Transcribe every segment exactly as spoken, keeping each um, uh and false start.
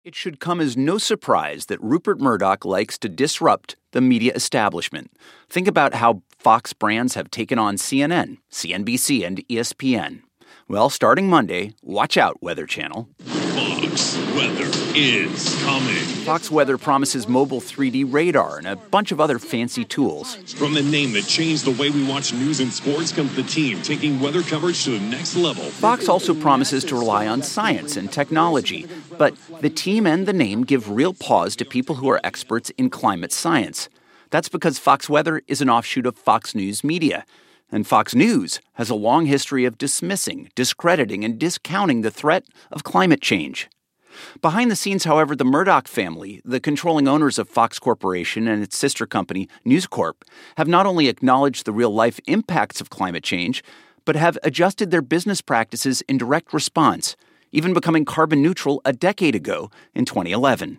It should come as no surprise that Rupert Murdoch likes to disrupt the media establishment. Think about how Fox brands have taken on C N N, C N B C, and E S P N. Well, starting Monday, watch out, Weather Channel. Fox Weather is coming. Fox Weather promises mobile three D radar and a bunch of other fancy tools. From the name that changed the way we watch news and sports comes the team taking weather coverage to the next level. Fox also promises to rely on science and technology, but the team and the name give real pause to people who are experts in climate science. That's because Fox Weather is an offshoot of Fox News Media. And Fox News has a long history of dismissing, discrediting, and discounting the threat of climate change. Behind the scenes, however, the Murdoch family, the controlling owners of Fox Corporation and its sister company, News Corp, have not only acknowledged the real-life impacts of climate change, but have adjusted their business practices in direct response, even becoming carbon neutral a decade ago in twenty eleven.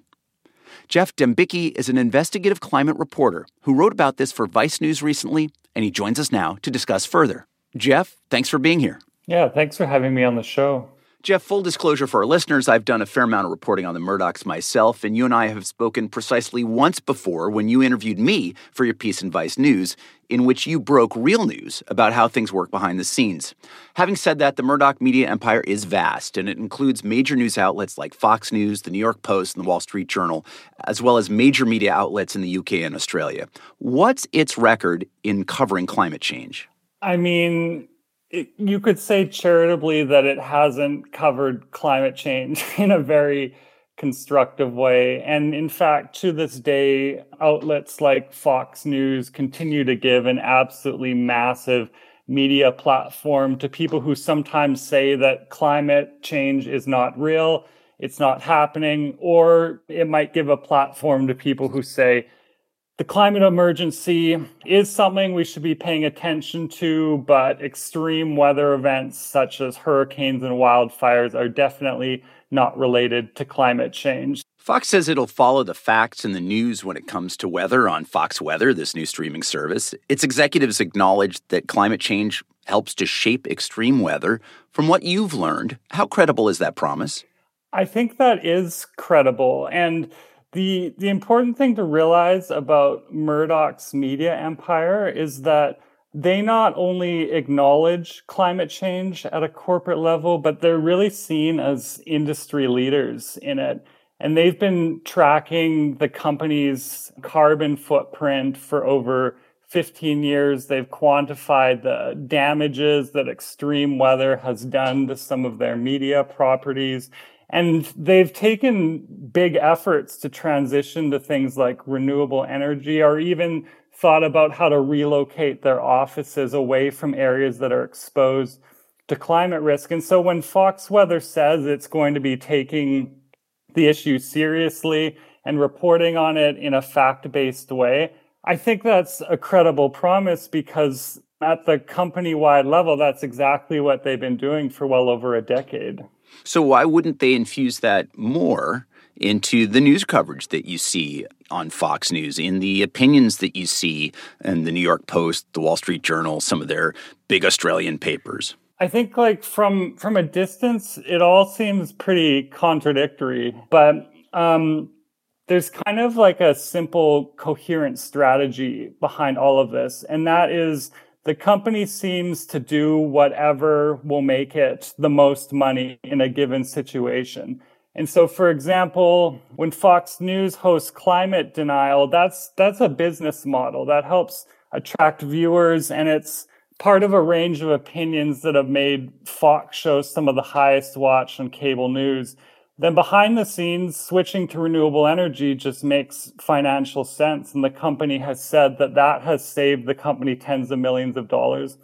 Jeff Dembicki is an investigative climate reporter who wrote about this for Vice News recently, and he joins us now to discuss further. Jeff, thanks for being here. Yeah, thanks for having me on the show. Jeff, full disclosure for our listeners, I've done a fair amount of reporting on the Murdochs myself, and you and I have spoken precisely once before when you interviewed me for your piece in Vice News, in which you broke real news about how things work behind the scenes. Having said that, the Murdoch media empire is vast, and it includes major news outlets like Fox News, the New York Post, and the Wall Street Journal, as well as major media outlets in the U K and Australia. What's its record in covering climate change? I mean, it, you could say charitably that it hasn't covered climate change in a very constructive way. And in fact, to this day, outlets like Fox News continue to give an absolutely massive media platform to people who sometimes say that climate change is not real, it's not happening, or it might give a platform to people who say the climate emergency is something we should be paying attention to, but extreme weather events such as hurricanes and wildfires are definitely not related to climate change. Fox says it'll follow the facts in the news when it comes to weather on Fox Weather, this new streaming service. Its executives acknowledge that climate change helps to shape extreme weather. From what you've learned, how credible is that promise? I think that is credible. And the the important thing to realize about Murdoch's media empire is that they not only acknowledge climate change at a corporate level, but they're really seen as industry leaders in it. And they've been tracking the company's carbon footprint for over fifteen years. They've quantified the damages that extreme weather has done to some of their media properties. And they've taken big efforts to transition to things like renewable energy, or even thought about how to relocate their offices away from areas that are exposed to climate risk. And so when Fox Weather says it's going to be taking the issue seriously and reporting on it in a fact-based way, I think that's a credible promise, because at the company-wide level, that's exactly what they've been doing for well over a decade. So why wouldn't they infuse that more into the news coverage that you see on Fox News, in the opinions that you see in the New York Post, the Wall Street Journal, some of their big Australian papers? I think like from from a distance, it all seems pretty contradictory, but um, there's kind of like a simple, coherent strategy behind all of this, and that is the company seems to do whatever will make it the most money in a given situation. And so, for example, when Fox News hosts Climate Denial, that's that's a business model that helps attract viewers, and it's part of a range of opinions that have made Fox shows some of the highest watched on cable news. Then behind the scenes, switching to renewable energy just makes financial sense. And the company has said that that has saved the company tens of millions of dollars.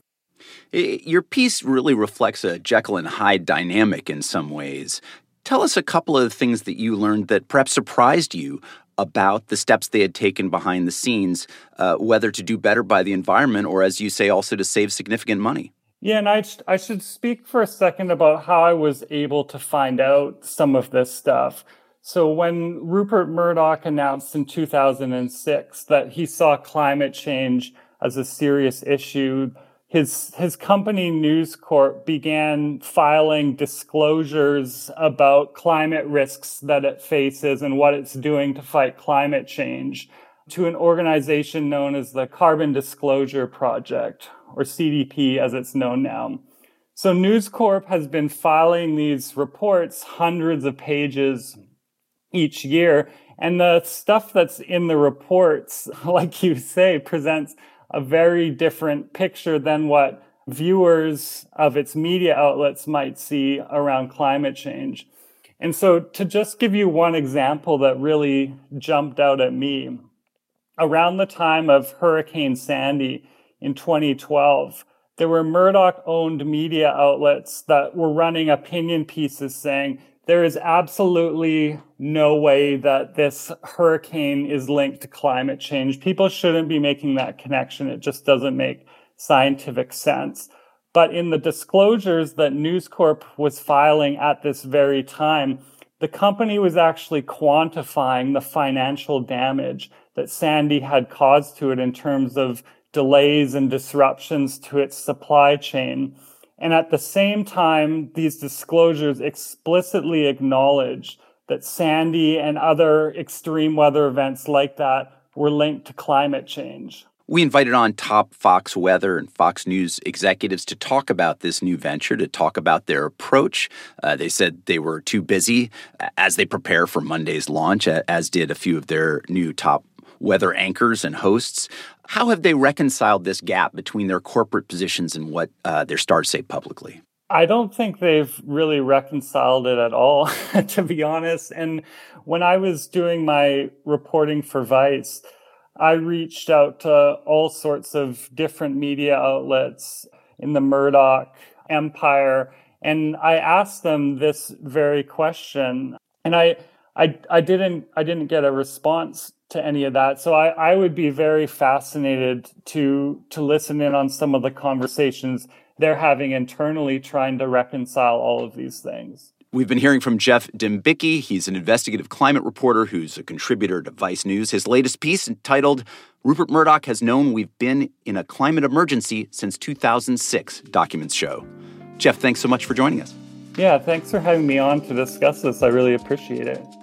Your piece really reflects a Jekyll and Hyde dynamic in some ways. Tell us a couple of things that you learned that perhaps surprised you about the steps they had taken behind the scenes, uh, whether to do better by the environment or, as you say, also to save significant money. Yeah, and I, sh- I should speak for a second about how I was able to find out some of this stuff. So when Rupert Murdoch announced in two thousand six that he saw climate change as a serious issue, his his company News Corp began filing disclosures about climate risks that it faces and what it's doing to fight climate change to an organization known as the Carbon Disclosure Project, or C D P as it's known now. So News Corp has been filing these reports, hundreds of pages each year, and the stuff that's in the reports, like you say, presents a very different picture than what viewers of its media outlets might see around climate change. And so to just give you one example that really jumped out at me, around the time of Hurricane Sandy in twenty twelve, there were Murdoch-owned media outlets that were running opinion pieces saying there is absolutely no way that this hurricane is linked to climate change. People shouldn't be making that connection. It just doesn't make scientific sense. But in the disclosures that News Corp was filing at this very time, the company was actually quantifying the financial damage that Sandy had caused to it in terms of delays and disruptions to its supply chain. And at the same time, these disclosures explicitly acknowledge that Sandy and other extreme weather events like that were linked to climate change. We invited on top Fox Weather and Fox News executives to talk about this new venture, to talk about their approach. Uh, they said they were too busy as they prepare for Monday's launch, as did a few of their new top weather anchors and hosts. How have they reconciled this gap between their corporate positions and what uh, their stars say publicly? I don't think they've really reconciled it at all, to be honest. And when I was doing my reporting for Vice, I reached out to all sorts of different media outlets in the Murdoch empire, and I asked them this very question. And I, I, I didn't, I didn't get a response to any of that. So I, I would be very fascinated to to listen in on some of the conversations they're having internally trying to reconcile all of these things. We've been hearing from Jeff Dembicki. He's an investigative climate reporter who's a contributor to Vice News. His latest piece, entitled "Rupert Murdoch Has Known We've Been in a Climate Emergency Since two thousand six, Documents Show." Jeff, thanks so much for joining us. Yeah, thanks for having me on to discuss this. I really appreciate it.